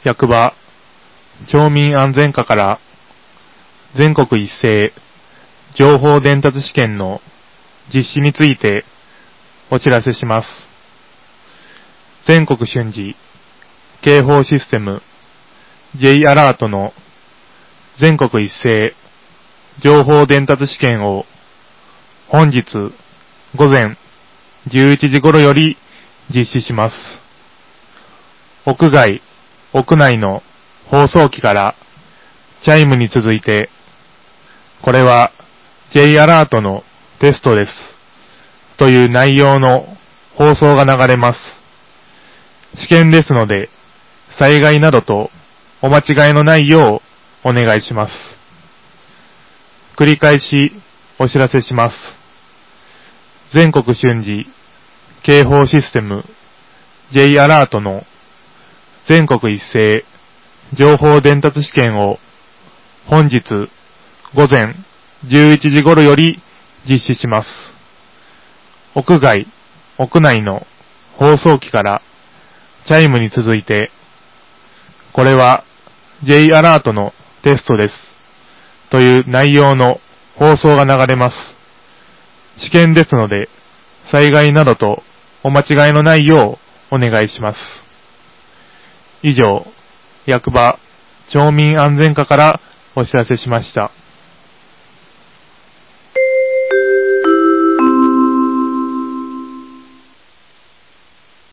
役場町民安全課から全国一斉情報伝達試験の実施についてお知らせします。全国瞬時警報システム J アラートの全国一斉情報伝達試験を本日午前11時頃より実施します。屋外、屋内の放送機からチャイムに続いて、これは J アラートのテストですという内容の放送が流れます。試験ですので、災害などとお間違いのないようお願いします。繰り返しお知らせします。全国瞬時警報システム J アラートの全国一斉情報伝達試験を本日午前11時頃より実施します。屋外、屋内の放送機からチャイムに続いて、これは J アラートのテストですという内容の放送が流れます。試験ですので、災害などとお間違いのないようお願いします。以上、役場町民安全課からお知らせしました。